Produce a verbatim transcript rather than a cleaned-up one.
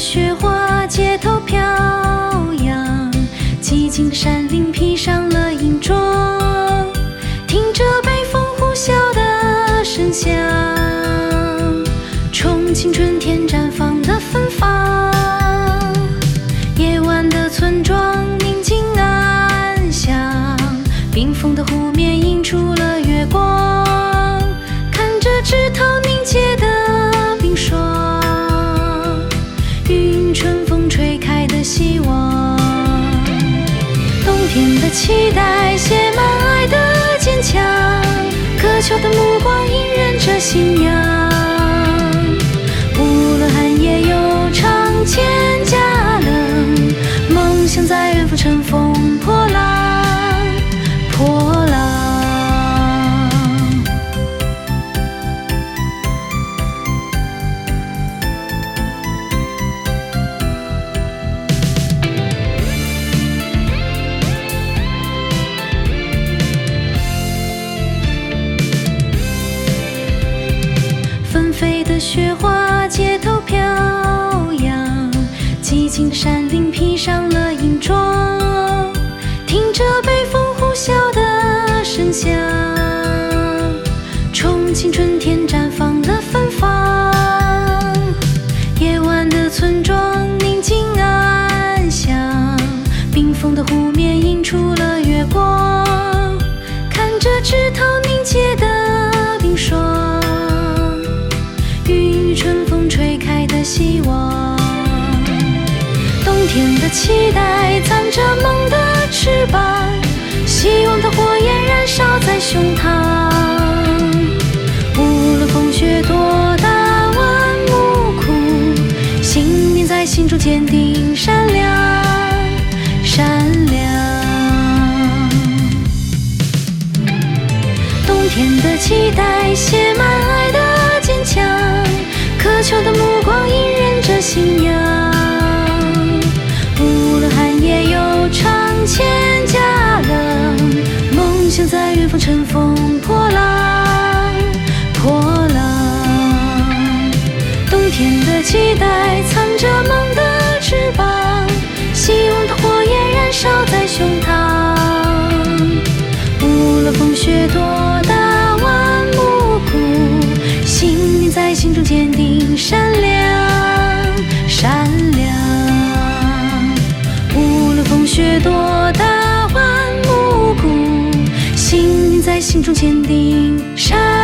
雪花街头飘扬，寂静的山林披上了银装，听着北风呼啸的声响，憧憬春天绽放的芬芳。夜晚的村庄宁静安详，冰封的湖面映出了月光，看着枝头凝结的冰霜，云春风吹开的希望。冬天的期待写满爱的坚强，渴求的目光隐忍着信仰。无论寒夜又长，千家冷，梦想在远方乘风破浪，破浪。纷飞的雪花街头飘扬，寂静的山林披上了银装，听着北风呼啸的声响，憧憬春天绽放的芬芳。夜晚的村庄宁静安详，冰封的湖面映出了月光，看着枝头凝结的冰霜，与春风吹开的希望。冬天的期待藏着梦的翅膀，希望的火焰燃烧在胸膛。无论风雪多大，万木枯，信念在心中坚定闪亮，闪亮。冬天的期待写满爱的坚强，渴求的目光隐忍着信仰。无论寒夜又长，千家冷，梦想在远方乘风破浪，破浪。冬天的期待藏着梦的翅膀，希望的火焰燃烧在胸膛。无论风雪多大，万木枯，信念在心中坚定闪亮，闪亮。无论风雪多大，万木枯，信念在心中坚定闪亮。